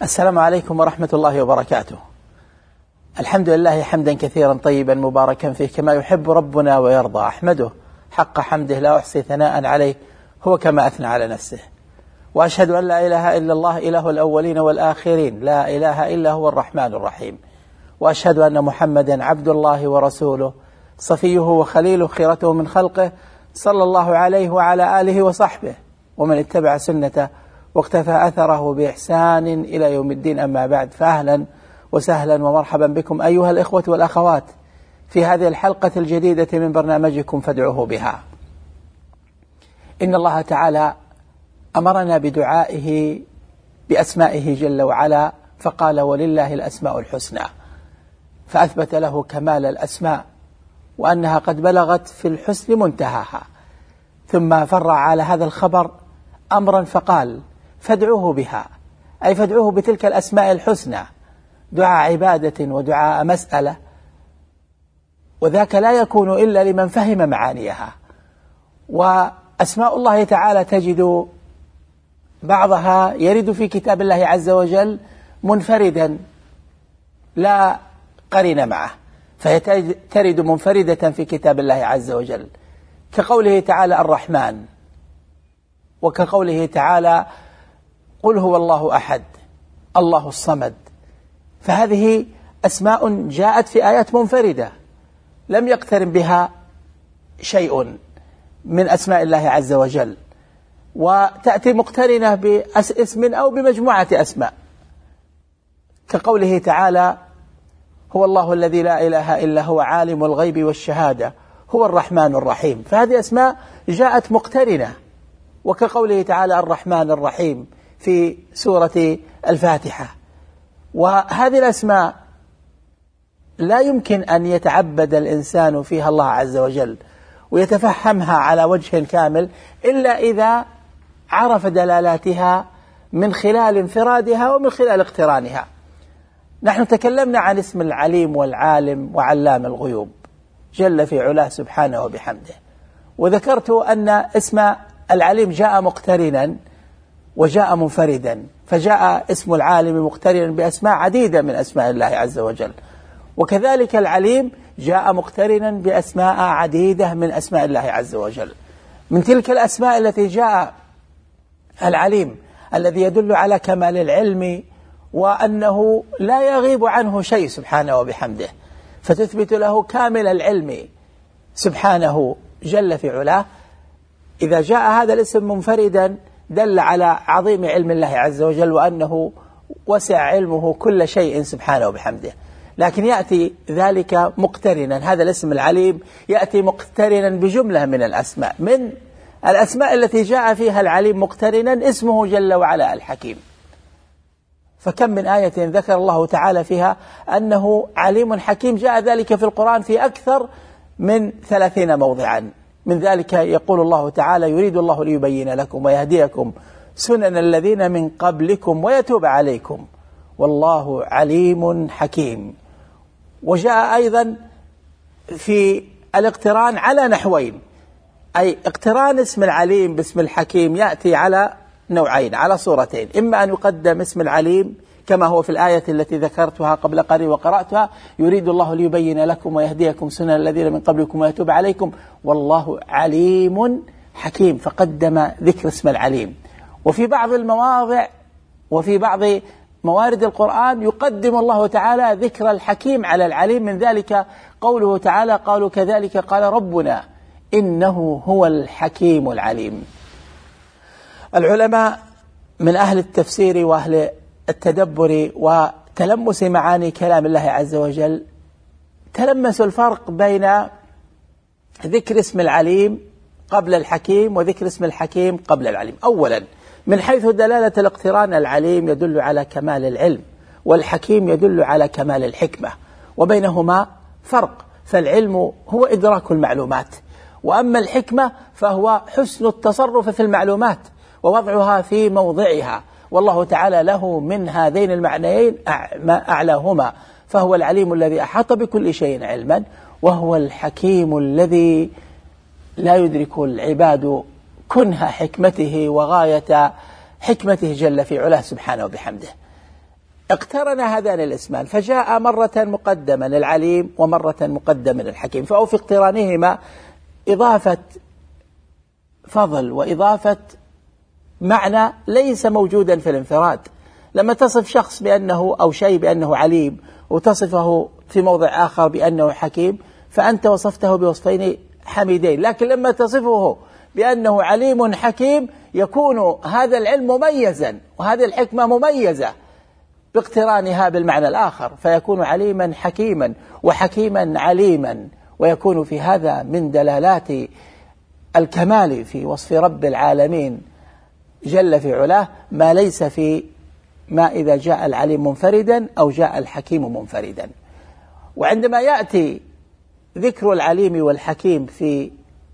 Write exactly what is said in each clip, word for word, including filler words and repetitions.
السلام عليكم ورحمة الله وبركاته. الحمد لله حمدا كثيرا طيبا مباركا فيه كما يحب ربنا ويرضى، أحمده حق حمده لا أحصي ثناء عليه هو كما أثنى على نفسه، وأشهد أن لا إله إلا الله إله الأولين والآخرين، لا إله إلا هو الرحمن الرحيم، وأشهد أن محمدا عبد الله ورسوله صفيه وخليله خيرته من خلقه، صلى الله عليه وعلى آله وصحبه ومن اتبع سنته واقتفى أثره بإحسان إلى يوم الدين. أما بعد، فأهلا وسهلا ومرحبا بكم أيها الإخوة والأخوات في هذه الحلقة الجديدة من برنامجكم فادعوه بها. إن الله تعالى أمرنا بدعائه بأسمائه جل وعلا، فقال ولله الأسماء الحسنى، فأثبت له كمال الأسماء وأنها قد بلغت في الحسن منتهاها، ثم فرع على هذا الخبر أمرا فقال فادعوه بها، أي فادعوه بتلك الأسماء الحسنى، دعاء عبادة ودعاء مسألة، وذاك لا يكون إلا لمن فهم معانيها. وأسماء الله تعالى تجد بعضها يرد في كتاب الله عز وجل منفردا لا قرين معه، فهي ترد منفردة في كتاب الله عز وجل، كقوله تعالى الرحمن، وكقوله تعالى قل هو الله أحد الله الصمد. فهذه أسماء جاءت في آيات منفردة لم يقترن بها شيء من أسماء الله عز وجل، وتأتي مقترنة باسم أو بمجموعة أسماء، كقوله تعالى هو الله الذي لا إله إلا هو عالم الغيب والشهادة هو الرحمن الرحيم. فهذه أسماء جاءت مقترنة، وكقوله تعالى الرحمن الرحيم في سورة الفاتحة. وهذه الأسماء لا يمكن أن يتعبد الإنسان فيها الله عز وجل ويتفهمها على وجه كامل إلا إذا عرف دلالاتها من خلال انفرادها ومن خلال اقترانها. نحن تكلمنا عن اسم العليم والعالم وعلام الغيوب جل في علاه سبحانه وبحمده، وذكرت أن اسم العليم جاء مقترنا وجاء منفردا، فجاء اسم العالم مقترنا بأسماء عديدة من أسماء الله عز وجل، وكذلك العليم جاء مقترنا بأسماء عديدة من أسماء الله عز وجل. من تلك الأسماء التي جاء العليم الذي يدل على كمال العلم وأنه لا يغيب عنه شيء سبحانه وبحمده، فتثبت له كامل العلم سبحانه جل في علاه. إذا جاء هذا الاسم منفردا دل على عظيم علم الله عز وجل وأنه وسع علمه كل شيء سبحانه وبحمده، لكن يأتي ذلك مقترنا، هذا الاسم العليم يأتي مقترنا بجملة من الأسماء. من الأسماء التي جاء فيها العليم مقترنا اسمه جل وعلا الحكيم، فكم من آية ذكر الله تعالى فيها أنه عليم حكيم، جاء ذلك في القرآن في أكثر من ثلاثين موضعا. من ذلك يقول الله تعالى يريد الله ليبين لكم ويهديكم سنن الذين من قبلكم ويتوب عليكم والله عليم حكيم. وجاء أيضا في الاقتران على نحوين، أي اقتران اسم العليم باسم الحكيم يأتي على نوعين، على صورتين، إما أن يقدم اسم العليم كما هو في الآية التي ذكرتها قبل قليل وقرأتها يريد الله ليبين لكم ويهديكم سنن الذين من قبلكم ويتوب عليكم والله عليم حكيم، فقدم ذكر اسم العليم. وفي بعض المواضع وفي بعض موارد القرآن يقدم الله تعالى ذكر الحكيم على العليم، من ذلك قوله تعالى قالوا كذلك قال ربنا إنه هو الحكيم العليم. العلماء من أهل التفسير وأهل التدبر وتلمس معاني كلام الله عز وجل تلمسوا الفرق بين ذكر اسم العليم قبل الحكيم وذكر اسم الحكيم قبل العليم. أولا من حيث دلالة الاقتران، العليم يدل على كمال العلم والحكيم يدل على كمال الحكمة، وبينهما فرق، فالعلم هو إدراك المعلومات، وأما الحكمة فهو حسن التصرف في المعلومات ووضعها في موضعها، والله تعالى له من هذين المعنيين أعلاهما، فهو العليم الذي أحاط بكل شيء علما، وهو الحكيم الذي لا يدرك العباد كنه حكمته وغاية حكمته جل في علاه سبحانه وبحمده. اقترن هذان الاسمان، فجاء مرة مقدما العليم ومرة مقدما الحكيم، فهو في اقترانهما إضافة فضل وإضافة معنى ليس موجودا في الانفراد. لما تصف شخص بأنه أو شيء بأنه عليم وتصفه في موضع آخر بأنه حكيم، فأنت وصفته بوصفين حميدين، لكن لما تصفه بأنه عليم حكيم يكون هذا العلم مميزا وهذه الحكمة مميزة باقترانها بالمعنى الآخر، فيكون عليما حكيما وحكيما عليما، ويكون في هذا من دلالات الكمال في وصف رب العالمين جل في علاه ما ليس في ما إذا جاء العليم منفردا أو جاء الحكيم منفردا. وعندما يأتي ذكر العليم والحكيم في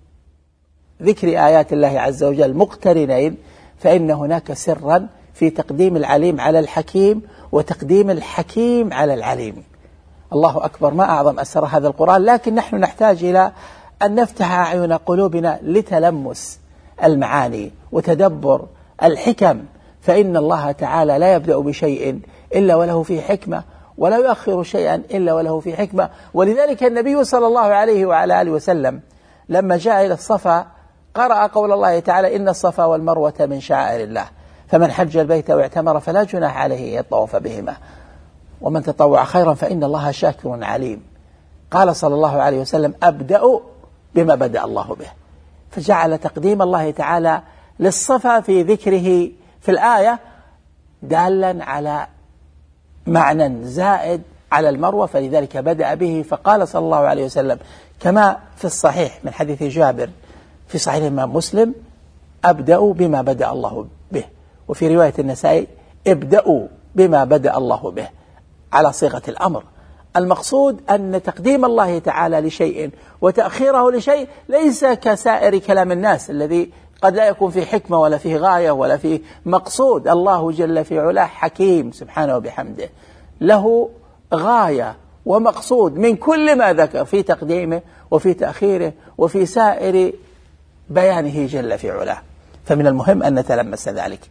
ذكر آيات الله عز وجل مقترنين، فإن هناك سرا في تقديم العليم على الحكيم وتقديم الحكيم على العليم. الله أكبر، ما أعظم أسر هذا القرآن. لكن نحن نحتاج إلى أن نفتح أعين قلوبنا لتلمس المعاني وتدبر الحكم، فإن الله تعالى لا يبدأ بشيء إلا وله فيه حكمة، ولا يؤخر شيئا إلا وله فيه حكمة. ولذلك النبي صلى الله عليه وعلى آله وسلم لما جاء إلى الصفا قرأ قول الله تعالى: إن الصفا والمروة من شعائر الله، فمن حج البيت واعتمر فلا جناح عليه يطوف بهما، ومن تطوع خيرا فإن الله شاكر عليم. قال صلى الله عليه وسلم: أبدأ بما بدأ الله به، فجعل تقديم الله تعالى للصفا في ذكره في الآية دالا على معنى زائد على المروة، فلذلك بدأ به. فقال صلى الله عليه وسلم كما في الصحيح من حديث جابر في صحيح الإمام مسلم: أبدأ بما بدأ الله به. وفي رواية النسائي: ابدأوا بما بدأ الله به، على صيغة الأمر. المقصود أن تقديم الله تعالى لشيء وتأخيره لشيء ليس كسائر كلام الناس الذي قد لا يكون فيه حكمة ولا فيه غاية ولا فيه مقصود. الله جل في علاه حكيم سبحانه وبحمده، له غاية ومقصود من كل ما ذكر في تقديمه وفي تأخيره وفي سائر بيانه جل في علاه. فمن المهم أن نتلمس ذلك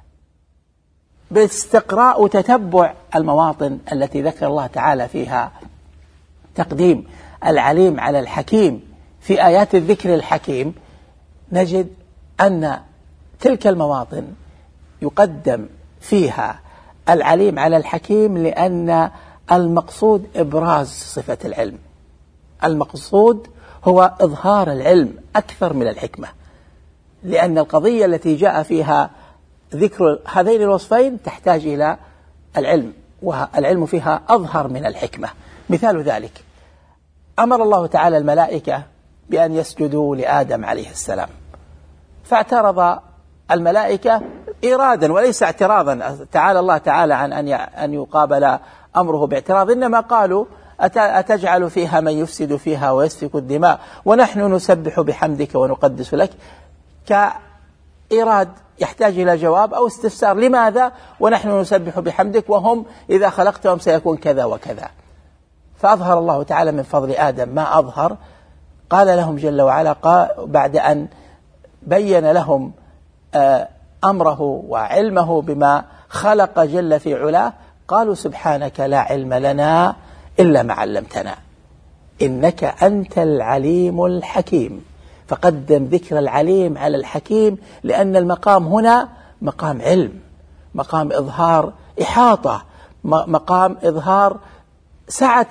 باستقراء وتتبع المواطن التي ذكر الله تعالى فيها تقديم العليم على الحكيم. في آيات الذكر الحكيم نجد أن تلك المواطن يقدم فيها العليم على الحكيم، لأن المقصود إبراز صفة العلم، المقصود هو إظهار العلم أكثر من الحكمة، لأن القضية التي جاء فيها ذكر هذين الوصفين تحتاج إلى العلم، والعلم فيها أظهر من الحكمة. مثال ذلك: أمر الله تعالى الملائكة بأن يسجدوا لآدم عليه السلام، فاعترض الملائكة إرادا وليس اعتراضا، تعالى الله تعالى عن أن يقابل أمره باعتراض، إنما قالوا: أتجعل فيها من يفسد فيها ويسفك الدماء ونحن نسبح بحمدك ونقدس لك، كإراد يحتاج إلى جواب أو استفسار: لماذا ونحن نسبح بحمدك وهم إذا خلقتهم سيكون كذا وكذا. فأظهر الله تعالى من فضل آدم ما أظهر، قال لهم جل وعلا بعد أن بين لهم أمره وعلمه بما خلق جل في علاه: قالوا سبحانك لا علم لنا إلا ما علمتنا إنك أنت العليم الحكيم. فقدم ذكر العليم على الحكيم، لأن المقام هنا مقام علم، مقام إظهار إحاطة، مقام إظهار سعة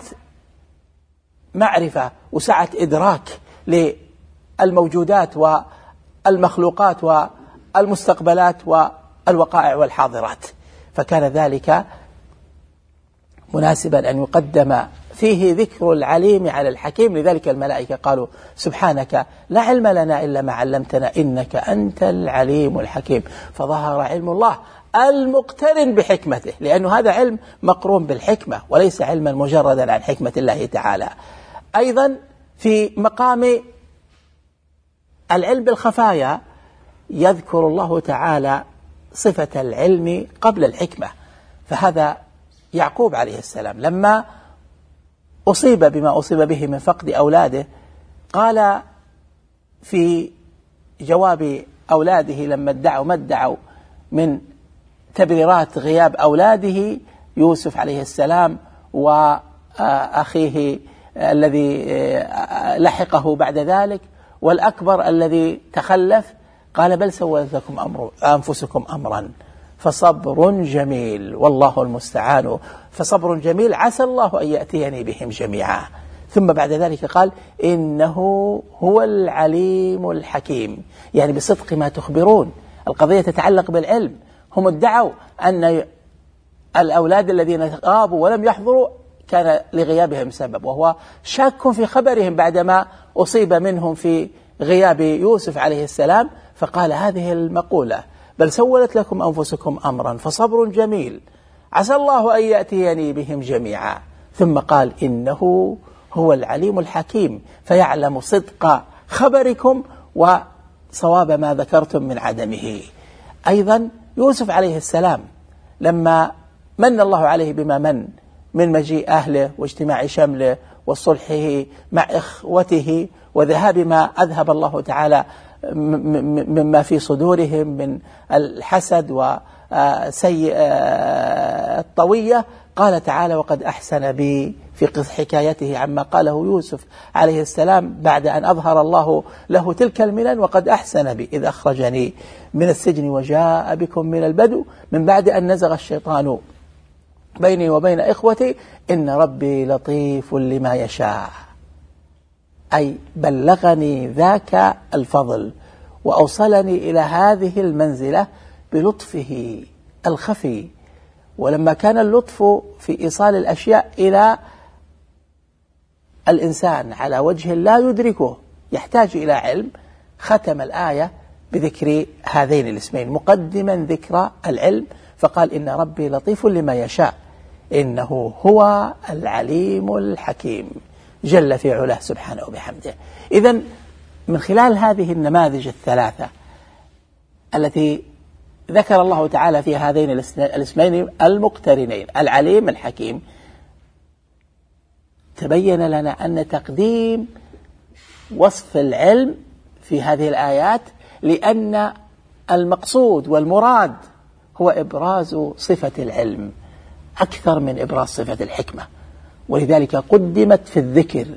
معرفة وسعة إدراك للموجودات والمخلوقات والمستقبلات والوقائع والحاضرات، فكان ذلك مناسبا أن يقدم فيه ذكر العليم على الحكيم. لذلك الملائكة قالوا سبحانك لا علم لنا إلا ما علمتنا إنك أنت العليم الحكيم. فظهر علم الله المقترن بحكمته، لأن هذا علم مقرون بالحكمة وليس علما مجردا عن حكمة الله تعالى. أيضا في مقام العلم بالخفايا يذكر الله تعالى صفة العلم قبل الحكمة. فهذا يعقوب عليه السلام لما أصيب بما أصيب به من فقد أولاده، قال في جواب أولاده لما ادعوا ما ادعوا من تبريرات غياب أولاده: يوسف عليه السلام وأخيه الذي لحقه بعد ذلك والأكبر الذي تخلف، قال بل سولت لكم أمر أنفسكم أمرا فصبر جميل والله المستعان. فصبر جميل عسى الله أن يأتيني بهم جميعا. ثم بعد ذلك قال إنه هو العليم الحكيم، يعني بصدق ما تخبرون. القضية تتعلق بالعلم. هم ادعوا أن الأولاد الذين غابوا ولم يحضروا كان لغيابهم سبب، وهو شاك في خبرهم بعدما أصيب منهم في غياب يوسف عليه السلام، فقال هذه المقولة بل سولت لكم أنفسكم أمرا فصبر جميل عسى الله أن يأتيني بهم جميعا. ثم قال إنه هو العليم الحكيم فيعلم صدق خبركم وصواب ما ذكرتم من عدمه. أيضا يوسف عليه السلام لما من الله عليه بما من من مجيء أهله واجتماع شمله وصلحه مع إخوته وذهاب ما أذهب الله تعالى مما في صدورهم من الحسد وسيء الطوية، قال تعالى وقد أحسن بي في حكايته عما قاله يوسف عليه السلام بعد أن أظهر الله له تلك المنن، وقد أحسن بي إذ أخرجني من السجن وجاء بكم من البدو من بعد أن نزغ الشيطان بيني وبين إخوتي إن ربي لطيف لما يشاء، أي بلغني ذاك الفضل وأوصلني إلى هذه المنزلة بلطفه الخفي. ولما كان اللطف في إيصال الأشياء إلى الإنسان على وجه لا يدركه يحتاج إلى علم، ختم الآية بذكر هذين الاسمين مقدما ذكر العلم، فقال إن ربي لطيف لما يشاء إنه هو العليم الحكيم جل في علاه سبحانه وبحمده. إذن من خلال هذه النماذج الثلاثة التي ذكر الله تعالى في هذين الاسمين المقترنين العليم الحكيم، تبين لنا أن تقديم وصف العلم في هذه الآيات لأن المقصود والمراد هو إبراز صفة العلم أكثر من إبراز صفة الحكمة، ولذلك قدمت في الذكر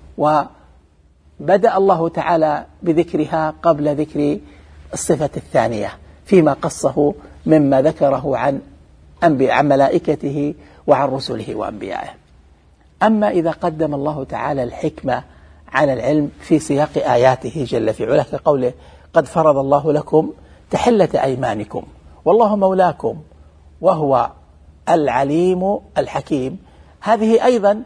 وبدأ الله تعالى بذكرها قبل ذكر الصفة الثانية فيما قصه مما ذكره عن أنبياء عن ملائكته وعن رسله وأنبيائه. أما إذا قدم الله تعالى الحكمة على العلم في سياق آياته جل في علاه كقوله قد فرض الله لكم تحلة أيمانكم والله مولاكم وهو العليم الحكيم، هذه أيضا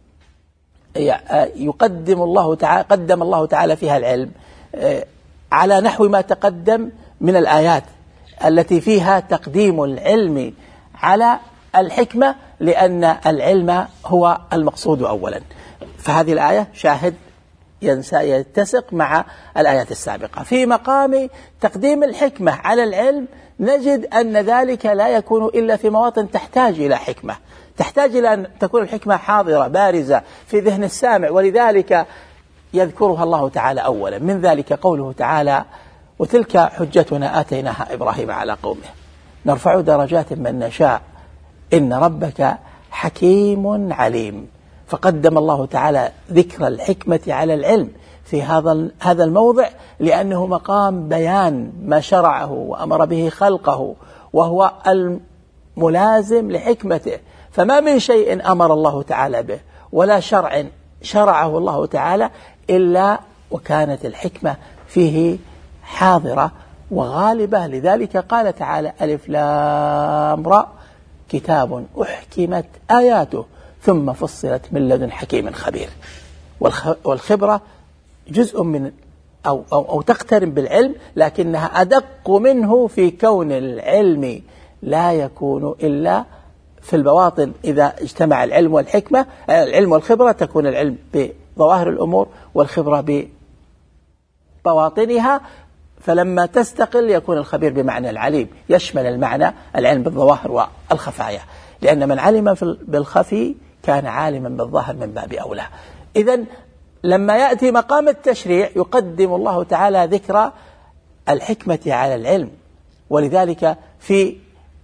يقدم الله تعالى قدم الله تعالى فيها العلم على نحو ما تقدم من الآيات التي فيها تقديم العلم على الحكمة، لأن العلم هو المقصود أولا. فهذه الآية شاهد يتسق مع الآيات السابقة. في مقام تقديم الحكمة على العلم نجد أن ذلك لا يكون إلا في مواطن تحتاج إلى حكمة، تحتاج إلى أن تكون الحكمة حاضرة بارزة في ذهن السامع، ولذلك يذكرها الله تعالى أولا. من ذلك قوله تعالى وتلك حجتنا آتيناها إبراهيم على قومه نرفع درجات من نشاء إن ربك حكيم عليم. فقدم الله تعالى ذكر الحكمة على العلم في هذا هذا الموضع لأنه مقام بيان ما شرعه وأمر به خلقه وهو الملازم لحكمته. فما من شيء أمر الله تعالى به ولا شرع شرعه الله تعالى إلا وكانت الحكمة فيه حاضرة وغالبة. لذلك قال تعالى ألف لام را كتاب أحكمت آياته ثم فصلت من لدن حكيم خبير. والخبرة جزء من أو, أو, أو تقترن بالعلم، لكنها أدق منه في كون العلم لا يكون إلا في البواطن. إذا اجتمع العلم والحكمة العلم والخبرة تكون العلم بظواهر الأمور والخبرة ببواطنها، فلما تستقل يكون الخبير بمعنى العليم يشمل المعنى العلم بالظواهر والخفايا، لأن من علم بالخفي كان عالما بالظاهر من باب أولى. إذن لما يأتي مقام التشريع يقدم الله تعالى ذكر الحكمة على العلم، ولذلك في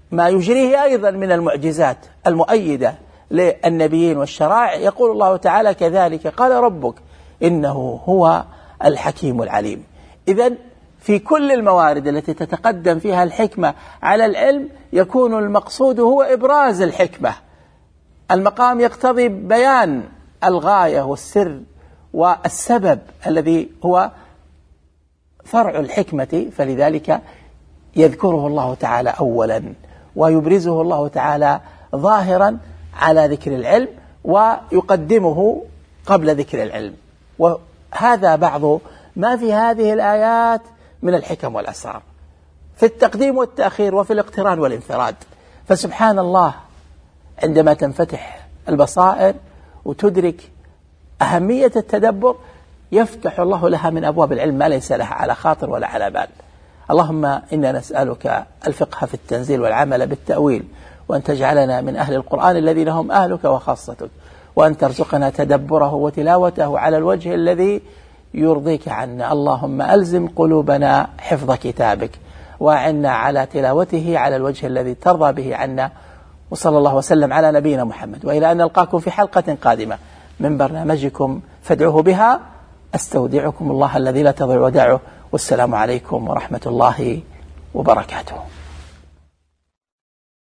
ما يجريه أيضا من المعجزات المؤيدة للنبيين والشرائع. يقول الله تعالى: كذلك قال ربك إنه هو الحكيم العليم. إذن في كل الموارد التي تتقدم فيها الحكمة على العلم يكون المقصود هو إبراز الحكمة. المقام يقتضي بيان الغاية والسر والسبب الذي هو فرع الحكمة، فلذلك يذكره الله تعالى أولا ويبرزه الله تعالى ظاهرا على ذكر العلم ويقدمه قبل ذكر العلم. وهذا بعض ما في هذه الآيات من الحكم والأسرار في التقديم والتأخير وفي الاقتران والانفراد. فسبحان الله عندما تنفتح البصائر وتدرك أهمية التدبر يفتح الله لها من أبواب العلم ما ليس لها على خاطر ولا على بال. اللهم إنا نسألك الفقه في التنزيل والعمل بالتأويل، وأن تجعلنا من أهل القرآن الذين هم أهلك وخاصتك، وأن ترزقنا تدبره وتلاوته على الوجه الذي يرضيك عنا. اللهم ألزم قلوبنا حفظ كتابك، وأعنا على تلاوته على الوجه الذي ترضى به عنا. وصلى الله وسلم على نبينا محمد، وإلى أن نلقاكم في حلقة قادمة من برنامجكم فادعوه بها. أستودعكم الله الذي لا تضيع ودائعه، والسلام عليكم ورحمة الله وبركاته.